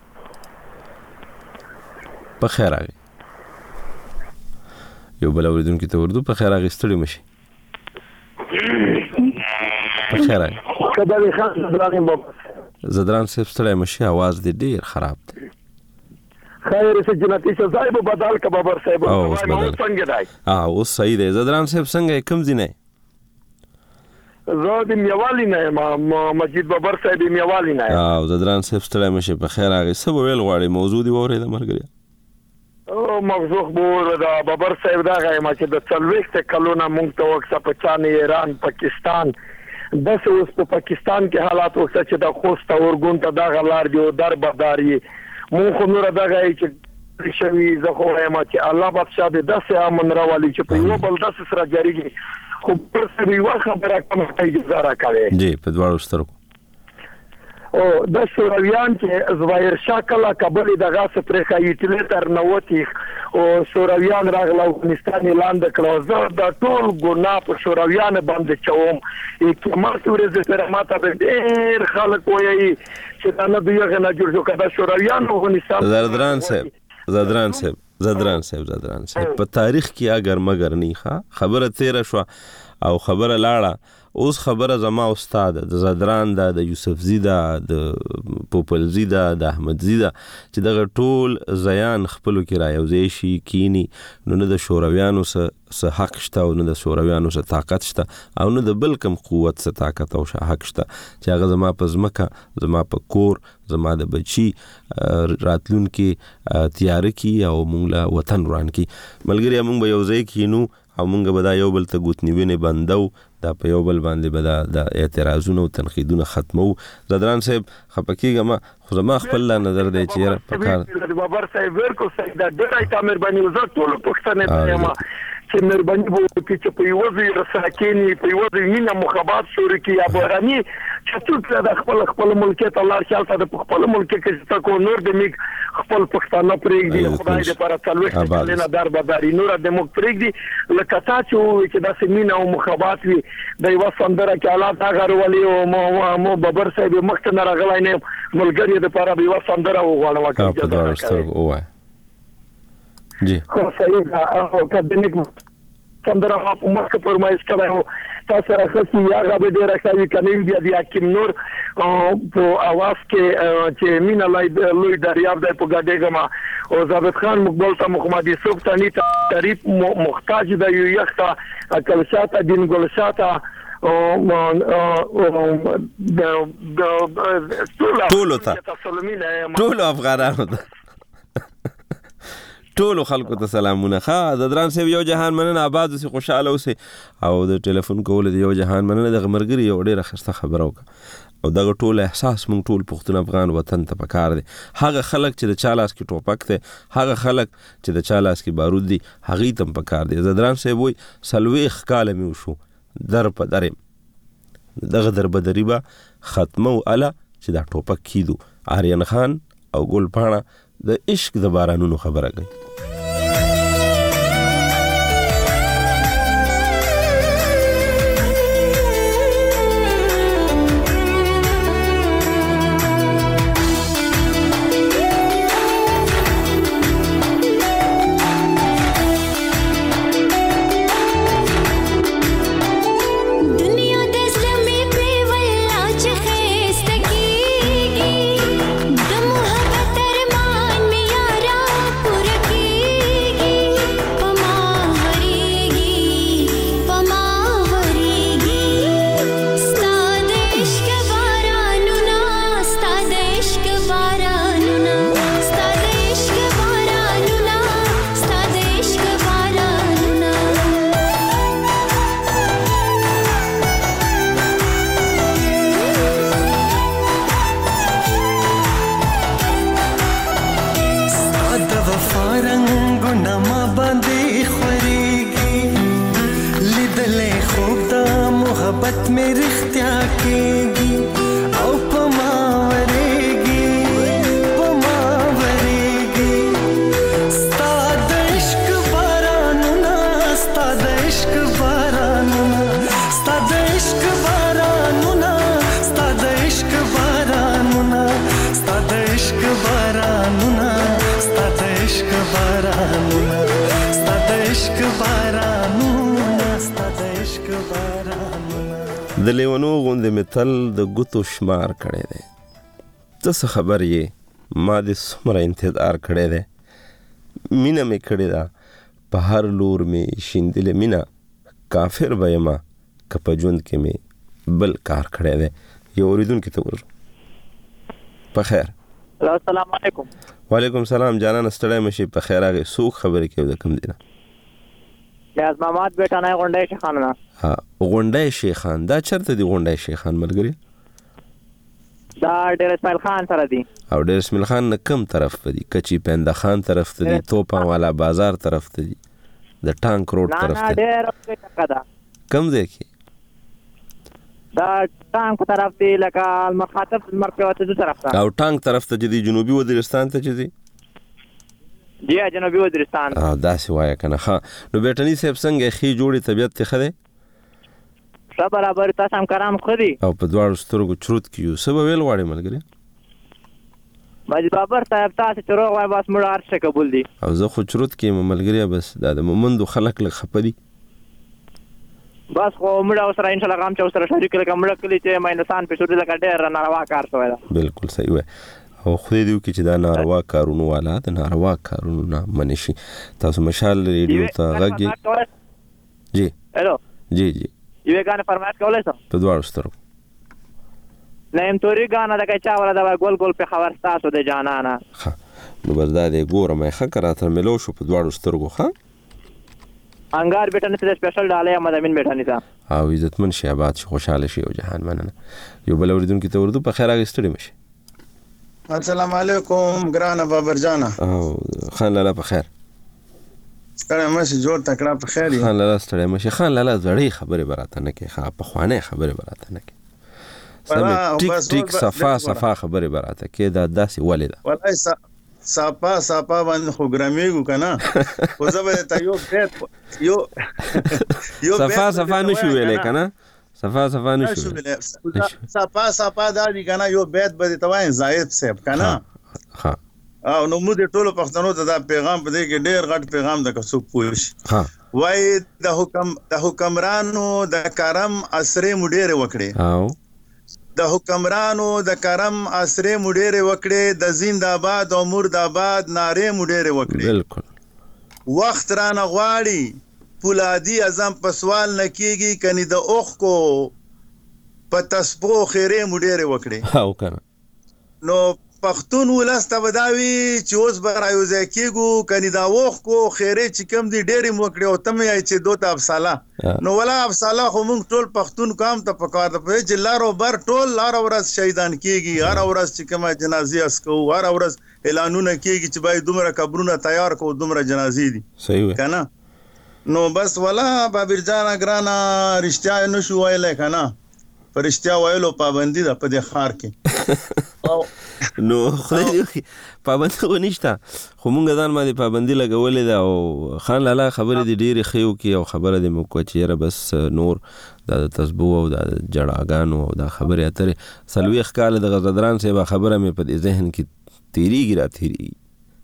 په خیر هغې یو بل اورېدونکي ته ورځو په خیر هغې ستړي مه شي. په خیر هغې زدران صاحب ستړی مه شي. آواز دې ډېر خراب دی.
خیر سه جنتی شه صاحب بدل که بابر صاحب
اوس بدل
څنګه دی؟
اوس صحیح دی. زدران صاحب څنګه کوم ځای نه؟
زه د میوالي نه یم مجید بابر صاحب میوالي نه یم.
او زدران صاحب ستړی مه شي. په خیر هغې څه به ویل غواړې؟ موضوع دې واورېده ملګريه؟
او موضوع به د بابر صاحب دغه یم چې د څلوېښت کلونه موږ ته وکړه په چانې ایران پاکستان داسې اوس په پاکستان کې حالات وکړه چې د خوست او ارګون ته دغه لار دی او در بدار یې مونږ خو نوره دغه یې چې شوي. زه خو وایم چې الله بادشاه دې داسې امن راولي چې په یو بل داسې سره جارېږي. خو پر سره یوه خبره کومه اجازه راکوې
جی په دواړو سترګو.
او د شورویان چې ظاهر شاه کله کابل دغه څه پرېښه یوټیلیټر نه وتښ او شورویان راغله افغانستان یې لاندې کړه. زه د ټول ګناه په شورویانو باندې چوم. قیامت ورځې سره ماته به ډېر خلک وایي چې دا نه دوی هغه نه جوړ شو که د شورویان افغانستان.
زدران صاحب زدران صاحب زدران صاحب زدران صاحب په تاریخ کې اگر مگر نه ښه خبره تیره شوه او خبره لاړه. اوس خبره زما استاد د زدران ده، د یوسفزي ده، د پوپلزي ده، د احمدزي ده چې دغه ټول زیان خپلو کې را یوځای شي کینی. نو نه د شورویانو څه حق شته او نه د شورویانو څه طاقت شته او نه د بل کوم قوت څه طاقت او حق شته چې هغه زما په ځمکه، زما په کور، زما د بچي راتلونکي تیاره کړي او موږ له وطن وران کړي. ملګري موږ به یو ځای کینو او مونږ به دا یو بل ته ګوتنیوینې بندو دا په یو بل باندې به دا د اعتراضونه او تنقیدونه ختمو. زدران صاحب خفه کېږم خو زما خپل لا نظر دی چې یاره په کار
بابر صاحب ورکو صاحب دا ډېر ایته مهرباني وزه ټولو پښتنې ته یم چې مهرباني به وکړي چې په یوه ځای رساکینې په یوه ځای مینه محبت شروع کړي یا بهرني چې څوک د خپل خپل ملکیت ته لاړ شي هلته د خپل ملکیت کې چې تکو نور د میږ خپل پښتانه پرېږدي خدای دې پر څلوېښت کلونه دربداري نور د موږ پرېږدي لکه تا چې ووایي چې داسې مینه او محبت وي د یوه سندره کې حالات هغه راولي او مو بابر صاحب مخکې نه راغلی نه یم ملګري دپاره به یوه سندره وغواړم
جی
خو صحیح ده او کدنیک سندره ما په مخکې فرمایش کړی و تاسو سره ښه سي هغه به ډېره ښه وي که نه وي بیا د حکیم نور په اواز کې چې مینه لوی دریاب دی په ګډېږم او ثابت خان مقبول ته محمد یوسف تني ته شریف محتاج دی یو یخ ته کلشا ته دین ګلشا ته
ټولو ته ټولو افغانانو ته ټولو خلکو ته سلامونه. ښه زدران صاحب یو جهان مننه آباد اوسئ خوشحاله اوسئ او د ټلیفون کولو د یو جهان مننه دغه ملګري یو ډېره ښایسته خبره وکړه او دغه ټول احساس موږ ټول پښتون افغان وطن ته پکار دی. هغه خلک چې د چا لاس کې ټوپک دی هغه خلک چې د چا لاس کې بارود دي هغوی ته هم پکار دی. زدران صاحب وایي څلوېښت کاله مې وشو در په در یم دغه دربدري به ختمه و اله چې دا ټوپک کیدو. آریان خان او ګل پاڼه د عشق د بارانونو خبره کوي. د لیونو غوندې مې تل د ګوتو شمار کړی دی. ته څه خبر یې ما دې څومره انتظار کړی دی. مینه مې کړې ده په هر لور مې شیندلې مینه کافر به یمه که په ژوند کې مې بل کار کړی دی. یو اورېدونکي ته ورځو په خیر.
السلام علیکم.
وعلیکم سلام جانان ستړی مه شي په خیر. هغې څوک خبرې کوي د کوم دی نه؟
یاز محمد بیٹانه غونډی شیخان نه.
ها غونډی شیخان دا چرته دی غونډی شیخان ملګري؟
دا ډیر اسماعیل خان سره دی.
او ډیر اسماعیل خان نه کم طرف ته دی؟ کچی پنده خان طرف ته دی؟ توپان والا بازار طرف ته دی؟ د ټانک روډ طرف ته دی؟
نه نه ډیر ټکا ده.
کم ځای کې؟
دا ټانک طرف دی لکه المخاطب مرکز طرف ته.
او ټانک طرف ته چې دی جنوبي وزیرستان ته چې دی؟
جی جنوبي وزیرستان.
اه داسې وایه که نه. ښه نو بیټني صاحب څنګه ښې جوړې طبیعت دې ښه دی؟
ښه برابر تاسو هم کرام ښه دي
او په دواړو سترګو چروت کې یو. څه به ویل غواړې ملګري؟
مجید بابر صاحب تاسو چې روغ وای بس موږ هر څه قبول دي.
او زه خو چروت کې یم ملګري. بس دا د مومندو خلک لږ خفه دي.
بس خو موږ اوسره ان شاء الله غام چې اوسره شریک لکه موږ کلی چې ماینسان په شوري لکه ډېر ناروا کار شوی ده.
بالکل صحیح وای. او خدای دې وکړي چې دا ناروا کارونو والا د ناروا کارونو نه منې شي. تاسو مشال ریډیو ته غږ جی
هلو
جی جی
یوې ګانې فرمایش کولی شم؟
په دواړو سترګو.
نیم توري ګانه د چا ولا د ګول ګول په خبر ستاسو د جانانه.
ښه نو بس دا دی ګورم یې ښه که راته ملو شو په دواړو سترګو. ښه
انګار بیٹانی ته سپیشل ډالۍ احمد امین بیٹانی ته
او عزتمن شي آباد شي خوشاله شي او جهان مننه یو بل اوریدونکو ته اردو په خیر راغستړي مشي.
السلام علیکم ګرانه بابر جانا
او خان لالا په خیر
ستړی مشي جوړ تکړه په خیر
خان لالا ستړی مشي. خان لالا زړې خبره براته نه کې ښه په خوانه خبره براته نه کې سم ټیک ټیک صفا صفا خبره براته کې دا داسې ولې ده
ولای صفا صفا باندې خو ګرامېګو کنه خو زه به ته یو بیت یو
یو صفا صفا نشو ویلې کنه صفا صفا نشو
ویلې صفا صفا دا دی کنه یو بیت به ته وای زاهد صاحب کنه
ها
او نو موږ ټولو پښتنو ته دا پیغام په دې کې ډېر غټ پیغام د کڅو پوښ
ها
وای د حکم د حکمرانو د کرم اسره مډېره وکړي
او
د حکمرانو د کرم اسره مډېره وکړي د زنده‌باد او مرده‌باد ناره مډېره وکړي.
بالکل
وخت را نه غواړي پولادي اعظم په سوال نه کیږي کني د اوخ کو په تسبو خیره مډېره وکړي.
او کنه
نو پښتون ولسته وداوی چې اوس به رايوځي کېګو کني دا وخت کو خیره چې کم دي ډېری موکړي او تم یې چې دوه افصاله نو ولا افصاله خو موږ ټول پښتون کام ته پکار ده په چې لارو بر ټول لار ورځ شهیدان کیږي هر ورځ چې کومه جنازي اسکو هر ورځ اعلانونه کیږي چې باید دومره قبرونه تیار کو دومره جنازي دي
صحیح وي
کنه نو بس ولا بابر جان اگرانا رښتیا نشو ویلې کنه پرشتیا ویلو پابندی ده په دې خار کې او
نو خدای دې پابندي خو نشته خو مونږ ځان باندې پابندي لګولې ده او خان لالا خبرې دې ډېرې ښې وکړي او خبره دې مو وکړه چې یاره بس نور دا د تسبو او د جړاګانو او دا خبرې اترې څلوېښت کاله د غزدران صاحب خبره مې په دې ذهن کې تیریږي را تیریږي.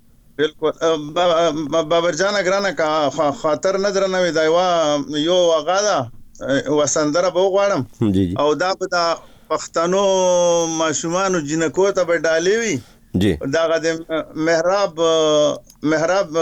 بالکل بابر جان اگرانا کا خاطر نظر نه وي دا یو هغه ده وسندره به وغواړم او دا په دا پښتنو ماشومان جنکو ته به ډالې وي
جی
دا غد محراب محراب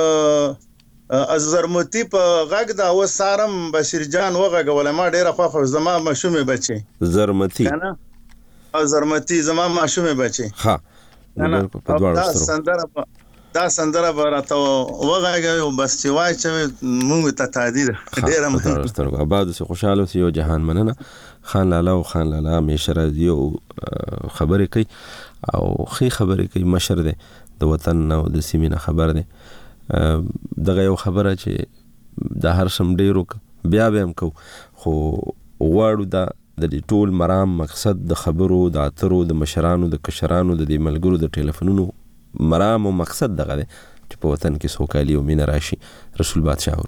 ازرمتی په غږ دا و سارم بشیر جان وغږول ما ډیره خوښ زما ماشومې بچي
زرمتی
کنه ازرمتی زما ماشومې بچي
ها په دواړو
دا سندره دا سندره راته وغږی بس چې وای چې مونږ ته تعدید ډیره
مهمه آباد سه خوشاله سي او جهان مننه. خان لالا او خان لالا همیشه راځي او خبرې کوي او خې خبرې کوي مشر دی د وطن او د سیمې نه خبر دی. دغه یو خبره چې د هر شم ډیرو بیا به هم کو خو غواړو دا د ټول مرام مقصد د خبرو د اترو د مشرانو د کشرانو د دې ملګرو د ټلیفونونو مرام او مقصد دغه دی چې په وطن کې سوکالي او مینه راشي. رسول بادشاه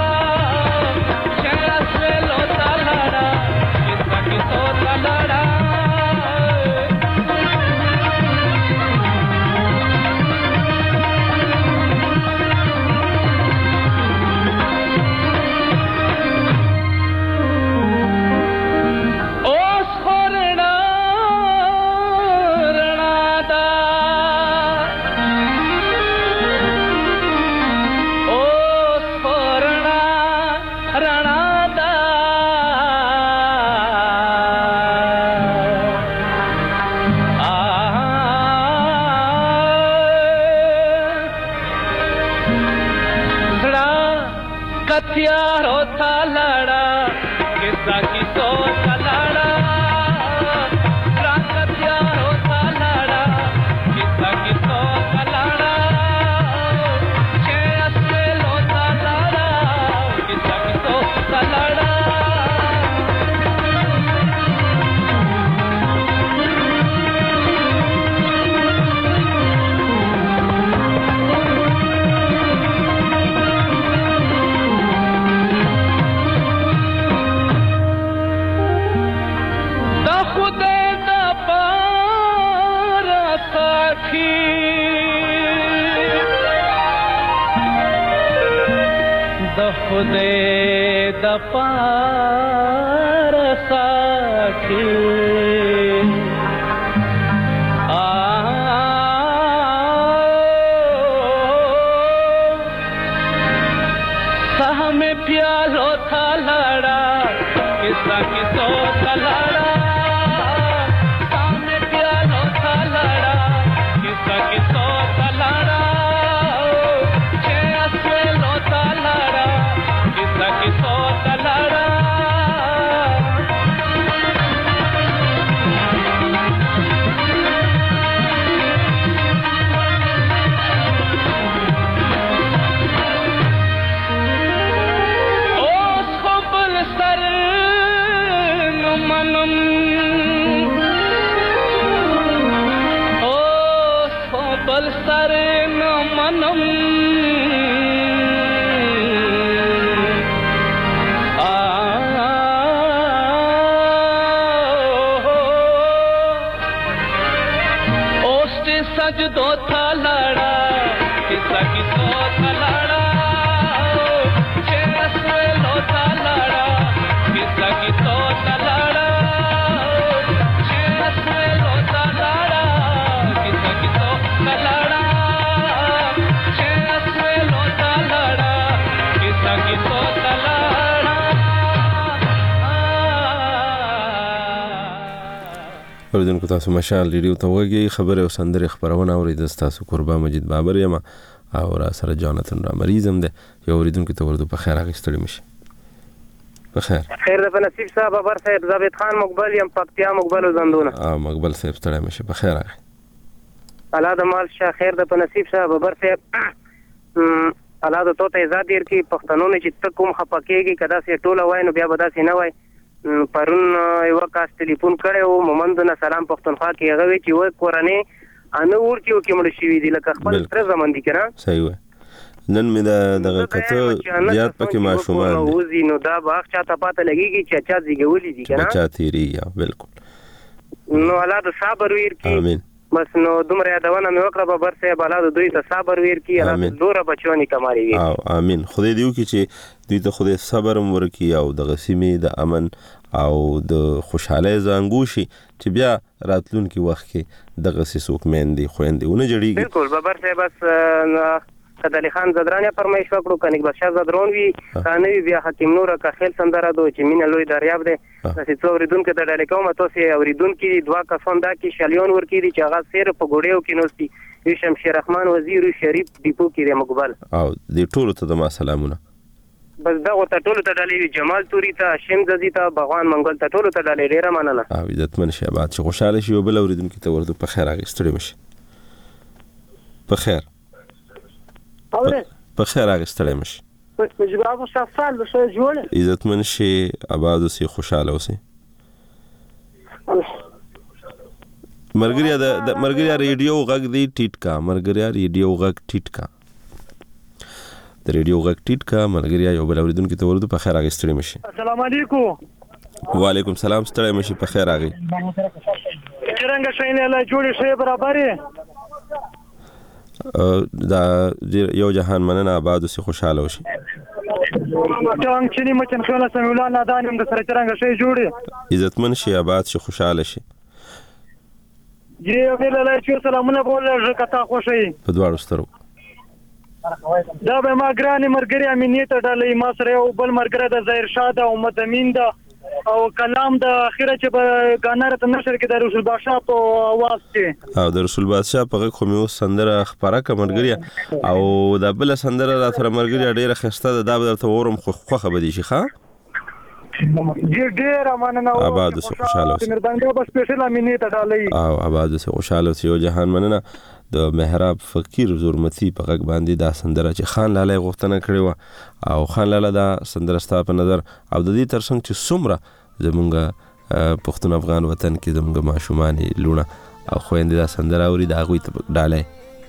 La رساکي سهم پیالو تھا لڑا قصہ کسو تھا لڑا سهم پیالو تھا لڑا قصہ کسو تھا لڑا چھ اسویلو تھا لڑا قصہ کسو تھا لڑا سر نو منم اوسٹ سجدو تھا لڑا قصہ کسو تھا لڑا چھ اسویلو تھا لڑا قصہ کسو تھا لڑا چھ اسویلو تھا لڑا قصہ کسو تھا لڑا
اوریدونکو تاسو مشال ریډیو ته وګورئ خبره او سندره خبرونه اورید تاسو قربا مجید بابر یم او را سره جانتن را مریضم ده یو اوریدونکو ته ورته په خیر اخیستل میشه په خیر
خیر ده په نصیب صاحب بابر صاحب ثابت خان مقبل یم پکتیا مقبل زندونه
ا مقبل صاحب ستړی میشه په خیر اخی
الله د مال شه خیر ده په نصیب صاحب بابر صاحب الله د توته آزاد دیر کی پښتنو نه چې تکوم خپکیږي کدا سي ټوله وای نو بیا به داسې نه وای پرون یو کاس ټلیفون کړو مومندونه سلام پښتونخوا کې هغه وی چې و کورانه ان ورکیو کې مړ شي دي لکه خپل تر زمون دي کنه
صحیح و نن مې دا دغه کته زیات پکې ماشومان دي
وزي نو دا باغ چاته پاته لګيږي چې چا زیږولې دي کنه
بچا تیری یا بالکل
نو الله د صبر ویر کی
امين
بس نو دومره یادونه مې وکړه بابر صاحب الله د دوی ته صبر ویر کی الله دوره بچونی کماري وي
او امين خدای دیو کی چې دوی ته خدای صبر ورکی او د غسیمه د امن او د خوشاله زنګوشي چې بیا راتلونکي وخت کې دغه سیسوک مېندې خويندونه جوړیږي
بالکل بابر صاحب بس صدلی خان زدرانه فرمایش وکړو کني بادشاہ زدرون وی کانوی بیا حکیم نور کا خیل سندره دو چې مين لوی دریاب ده چې څو ریدونکو ته ډالې کوم تاسو اوریدونکو دوا کسان دا کې شالیون ورکی دي چې هغه سیر په ګوډیو کې نوستي شمشیر رحمان وزیر شریف دیپو کې مقبل
او دې ټولو ته د ما سلامونه
بس دا وته ټولو ته ډالې جمال توري ته شیم زدي ته بغوان منګل ته ټولو ته ډالې ډیره مننه
او عزتمن شه بعد چې خوشاله شي او بل اوریدونکو ته ورته په خیر اغستړي مشي په خیر
اوره
په خیر اغستړي مشي
په جواب مستفال له شي جوړ
عزتمن شي آباد اوسې خوشاله اوسې مرګریا د مرګریا ریډیو غږ دی ټیټ کا مرګریا ریډیو غږ ټیټ کا د ریډیو غږ ټیټ کا مرګریا یو بل اوریدونکو ته ورته په خیر اغستړي مشي
السلام علیکم
وعلیکم سلام ستړی مشي په خیر اغي
څنګه شي نه لا جوړ شي برابرې
دا یو جهان مننه آباد اوسې خوشاله وشي
څنګه چې مچن خلاص سم ولاله دانم د سره څنګه شي جوړي
عزتمن شي آباد شي خوشاله شي
یې ویل لا چې سلامونه بوله کتا خوشي
په دواړو سترو
دا به ما ګرانې مرګري امنیت ډالې ما سره یو بل مرګره د ظاهر شاه د او مدمین د او کلام د اخیره چې په غانره ته نشر کې د رسول بادشاہ په आवाज کې
او د رسول بادشاہ په خو مې سندره خبره کمرګري او د بل سندره را تر مرګري ډیره خسته د دابل ته ورم خو خو بدی شي ښا
ډیر مننه
آباد اوسه خوشاله اوسه
مردانګه بس سپیشل امنیت ډالې
او آباد اوسه خوشاله اوسه یو جهان مننه د محراب فقیر زورمتی په غږ باندې دا سندره چې خان لاله غوښتنه کړې و او خان لاله دا سندره ستا په نظر او د دې ترڅنګ چې څومره زمونږ پښتون افغان وطن کې زمونږ ماشومان لونه او خويندې دا سندره اوري دا غوي ته ډاله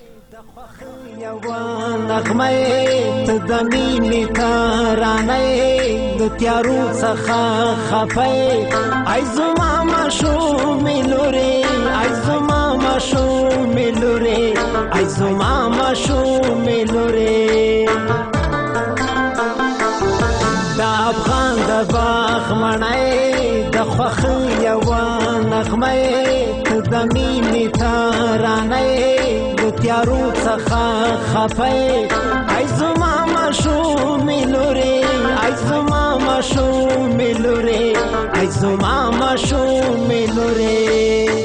نغمه ته د مینې ترانه د تیارو څخه خفه ای زما ماشومې لورې ای زما ماشومې لورې ای زما ماشومې لورې د افغان د باغ مړی د خوښۍ یوه نغمه ته د مینې ترانه د تیارو څخه خفه ای زما ماشومې لورې ای زما ماشومې لورې ای زما ماشومې لورې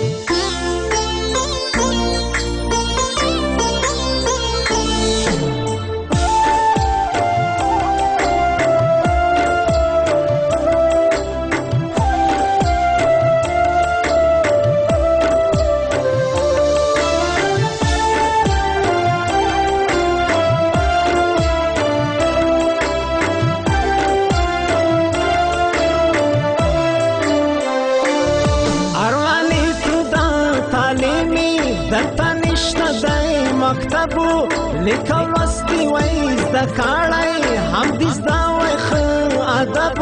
لیکل لوستی وای زده کړی هم دې زده وای ښه ادب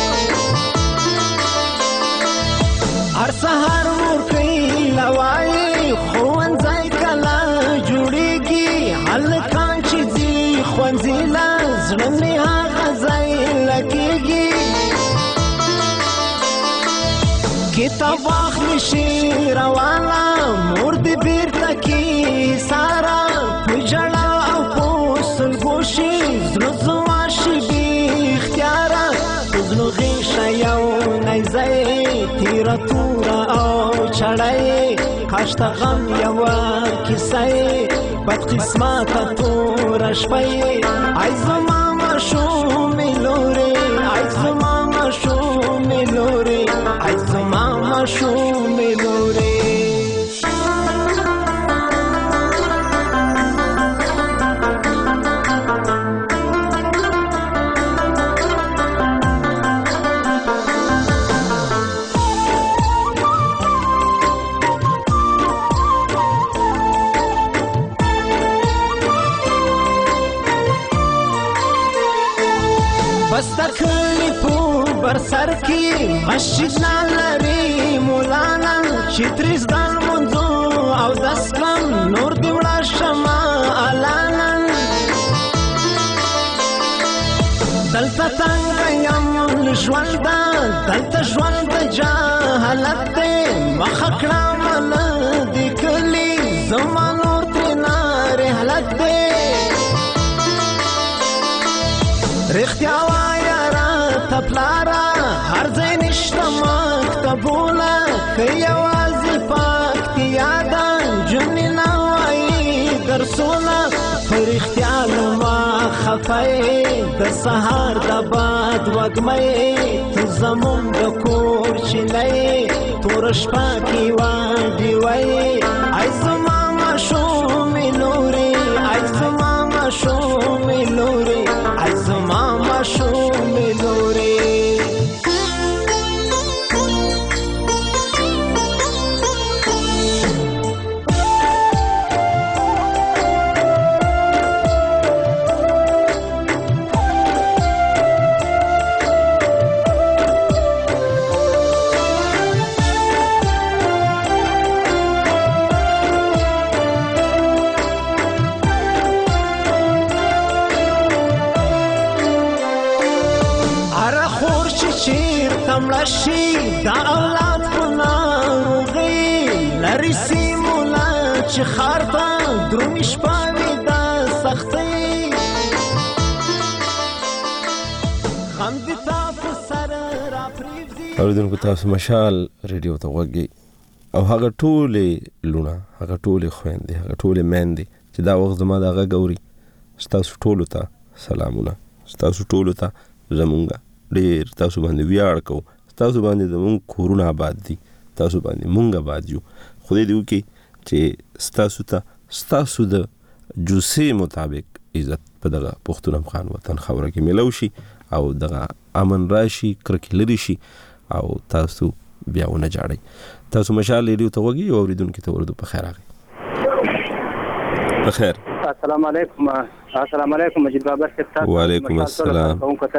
هر سهار مور کوي لوایي ښوونځی کله جوړېږي هلکان چې ځي ښوونځي له زړه مې هغه ځای لګېږي کتاب واخلي شي روانه مور دې بېرته کي ساره په ژړا او په سلګوشي زړه زما شي بې اختیاره په زړه غېږه یو نیزی تیره توره او چړی کاش د غم یوه کیسه بدقسمته توره شپی ای زما ماشومې لورې ای زما ماشومې لورې ای زما ماشومې لورې پر سر کی مسجد نالری مولانا چې تریز دان منځو او دس کلم نور دی وړه شما الانا دلته تنګ یم ژوند دلته ژوند د جهالت دی مخه کړه من د کلي زما نور ترې رحلت دی رښتیا وایه راته پلاره هر ځای نشته مکتبونه که یوازې پکتیا ده نجونې نه وایي درسونه په رښتیا له ما خفه یې د سهار د باد وږمه ته زموږ د کور چینه توره شپه کې یوه ډیوه ای زما ماشومې لورې ای زما ماشومې لورې ای زما ماشومې لورې شي دا اولاد په ناروغۍ لرې سیمو لا چې ښار ته درومي شپه وي د سختۍ غم دې تا په سر راپرېږدي.
اورېدونکو تاسو مشال ریډیو ته غوږ او هغه ټولې لوڼه هغه ټولې خویندې هغه ټولې میندې چې دا وخت زما د غږ اوري ستاسو ټولو ته سلامونه ستاسو ټولو ته زمونږ ډېر تاسو باندې ویاړ کوو تاسو باندې زمونږ کورونه آباد دي تاسو باندې مونږ آباد یو خدای دې وکړي چې ستاسو ته ستاسو د جوسې مطابق عزت په دغه پښتون افغان وطن خاوره کې میلاو شي او دغه امن راشي کرکې لرې شي او تاسو بیا ونه جاړئ. تاسو مشال ریډیو ته غوږی او اوریدونکو ته ورته په خیر راغی. په خیر.
السلام علیکم. السلام علیکم مجید بابر صاحب.
وعلیکم السلام.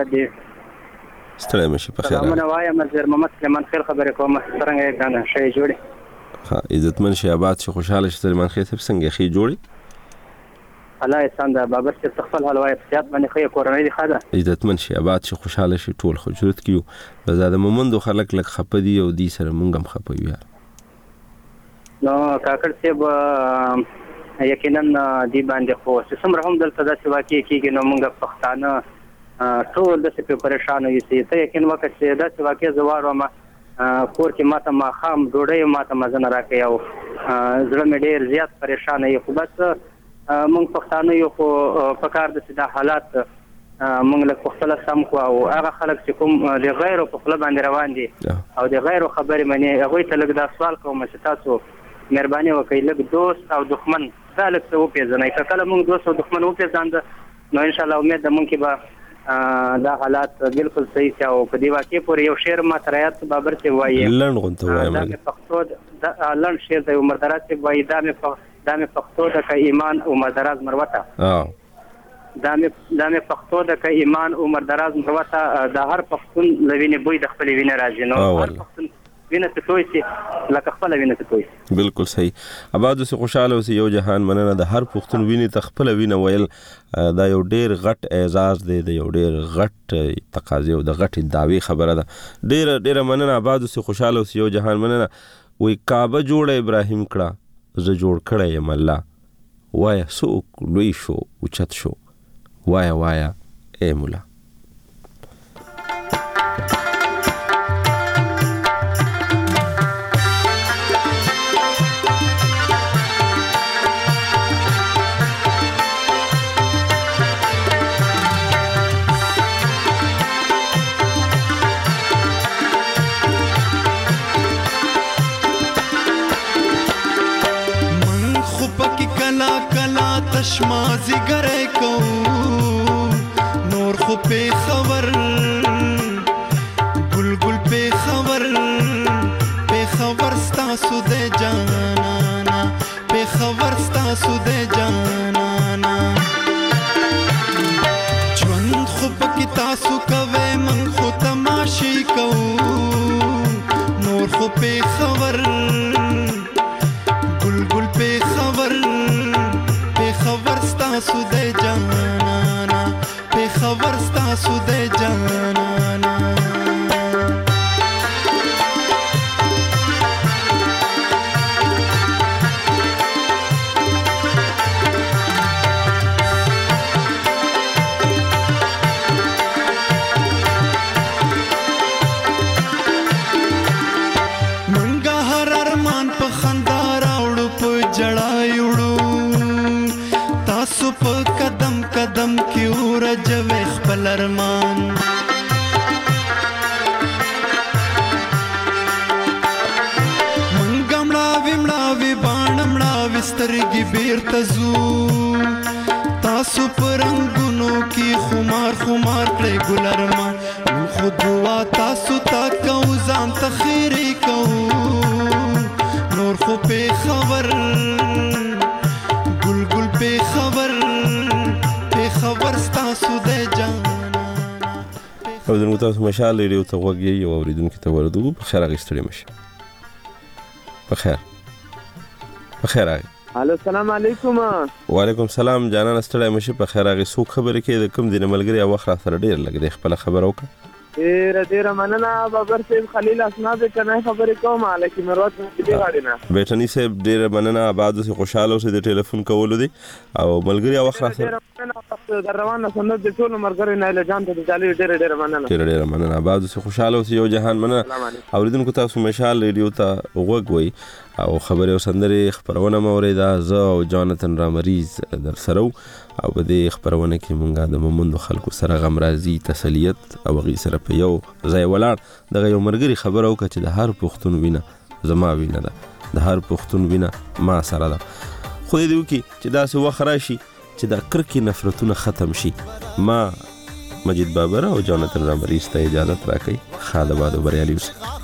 ستړی مشه په خیر.
سلامونه وایم نظیر محمد سلیمان خیر خبرې کوم څنګه یې کنه شي جوړي.
ها عزتمن شي آباد شي خوشاله شي سلیمان خیر صاحب څنګه خي جوړي.
الله احسان ده بابر صاحب تخفل حلوای احتیاط باندې خې کورنۍ دی خاله
عزتمن شي آباد شي خوشاله شي ټول خجرت کیو بزاده مومندو خلک لک خپدي او دی سره مونږ هم خپو یار
نو کاکړ صاحب یقینا دی باندې خو څومره هم دلته داسې واقع کیږي نو مونږ پښتانه ټول داسې په پریشان یو چې یقینا وکړي چې داسې واقع زوارو ما کور کې ماته ما خام ډوډۍ ماته مزه نه راکې او زړه مې ډېر زیات پریشان یم خو بس مونږ پښتانه یو خو په کار د سیده حالات مونږ له خپل سم کو او هغه خلک چې کوم د غیرو په خپل باندې روان دي او د غیرو خبرې مني هغه ته لږ دا سوال کوم چې تاسو مهرباني وکړئ لږ دوست او دښمن دا لږ څه وپېژنئ که کله مونږ دوست او دښمن وپېژاند نو انشاءالله امید ده مونږ کې به دا حالات بالکل صحیح شي او په دې واقع پورې یو شعر ما ترایات بابر صاحب وایي
لنډ غونته وایم
دا مې پښتو لنډ شعر دی عمر دراز صاحب وایي دا مې دا مې پښتو ده که ایمان عمر دراز مروته دا مې دا مې پښتو ده که ایمان عمر دراز مروته د هر پښتون له وینې بوی د خپلې وینې راځي نو هر پښتون وینه ته توی سي لکه خپله وینه ته توی سي
بالکل صحیح آباد اوسې خوشحاله اوسې یو جهان مننه د هر پښتون وینې ته خپله وینه ویل دا یو ډېر غټ اعزاز دی د یو ډېر غټ تقاضې او د غټې دعوې خبره ده ډېره ډېره مننه آباد اوسې خوشحاله اوسې یو جهان مننه وایي کعبه جوړه ابراهیم کړه زه جوړ کړی یم الله وایه څوک لوی شو اوچت شو وایه وایه ای مولا
تشمازی گره کو نور خو پی خبر گل گل پی خبر پی خبر ستاسو دے جانانا پی خبر ستاسو دے جانانا جوند خو پکی تاسو کوے من خو تماشی کو نور خو پی خبر گل گل پی خبر خبر ستاسو دے جانانا پہ خبر ستاسو دے جانانا منگا ہر ارمان پہ خندار آوڑو پہ جڑائی اڑو تاسو په قدم قدم کې ورجوي خپل ارمان منګ مړاوي مړاوي باڼ مړاوي سترګې بیرته ځو تاسو په رنګونو کې خمار خمار کړئ ګل ارمان نو خو دعا تاسو تا کوو ځان ته خیرې کوو نور خو پې خبر پی خبر پی خبر ستاسو دے جانا
او دنو تاسو مشال ریډیو ته وګورئ او اوریدونکو ته ورته په خیر غوښتل مشه په خیر په خیر
الو السلام علیکم
وعلیکم السلام جانان ستړی مشه په خیر غي سو خبره کې د کوم دینه ملګری او خلاص سره ډیر لګ دی خپل خبر وکړه
ډیر ډیر مننه بابر صاحب خلیل اسناد کنه خبرې کوم الکی مروت دې غاړي نه
بیٹنی صاحب ډیر مننه آباد اوسې خوشاله اوسې د ټلیفون کولو دي او ملګری او خلاص
در روانه سند د ټول مرګري نه له جان ته ځالي ډیر ډیر مننه
ډیر ډیر مننه آباد اوسې خوشاله اوسې یو جهان مننه اوریدونکو تاسو مشال ریډیو ته وګورئ او خبرې او سندرې خبرونه موري دا زه او جانتن رامریز در سره او په دې خبرونه کې مونږه د مومندو خلکو سره غمرازي تسلیت او غي سره په یو ځای ولاړ دغه یو مرګري خبره وکړه چې د هر پښتون وینه زما وینه ده د هر پښتون وینه ما سره ده خو دې وکي چې دا څه وخت راشي چې د کرکې نفرتونه ختم شي ما مجید بابر او جانتن رامریز ته اجازه راکړئ خاله باد بریالي اوسئ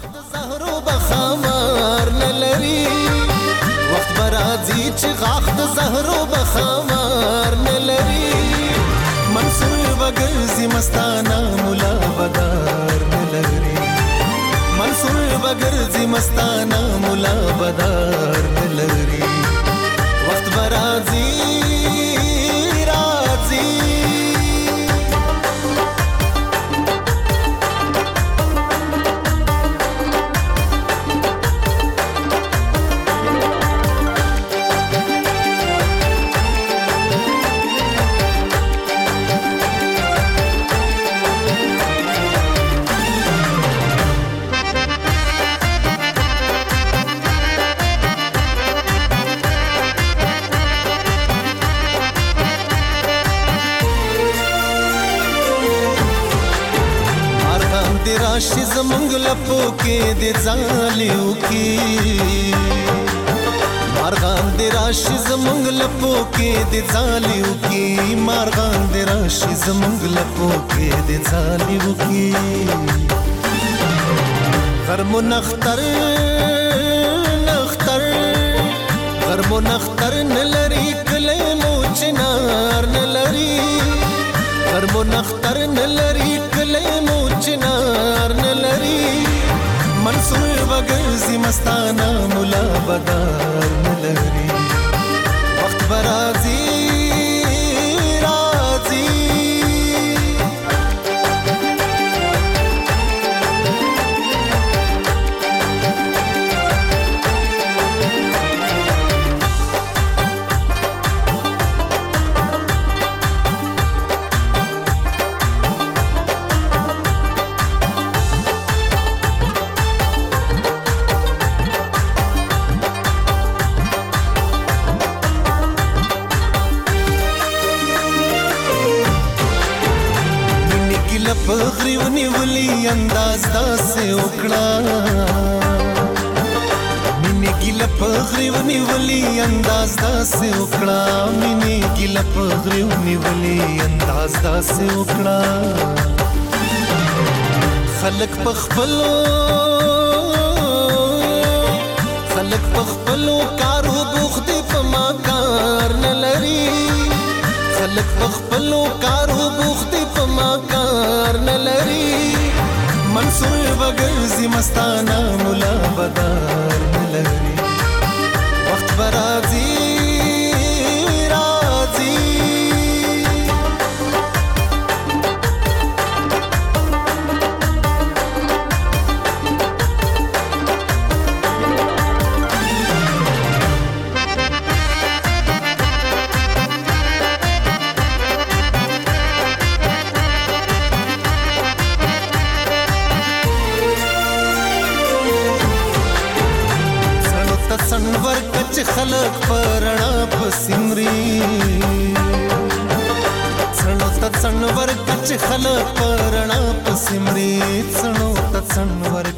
خمار نلري وخت برازي چې غاخ د زهرو بخمار نلري منصور وګرځي مستانه مولا بدار نلري منصور وګرځي مستانه مولا بدار نلري وخت برازي
زمونږ لپو کې د ځالیو کې مارغان د راشي زمونږ لپو کې د ځالیو کې مارغان د راشي زمونږ لپو کې د ځالیو کې غرمو نختر نختر غرمو نختر نلري کلی مو چنار نلري غرمو نختر نلري کلی مو چنار نلري منصور وګرځي مستانه مولا بدار نلري وخت برازي رازي پغریونی ولی انداز داسې وکړه مینې ګیله پغریونی ولی انداز داسې وکړه مینې ګیله پغریونی ولی انداز داسې وکړه خلک پخپلو خلک پخپلو کارو بوخت په ما کار نه لري خلک پخپلو کارو بوخت په ما کار نه لري منصور وګرځي مستانه مولا بدار نه لري وخت برازي رازي سنور کچ خلق پرنا پسمري سنو ت سنور کچ خلق پرنا پسمري سنو ت سنور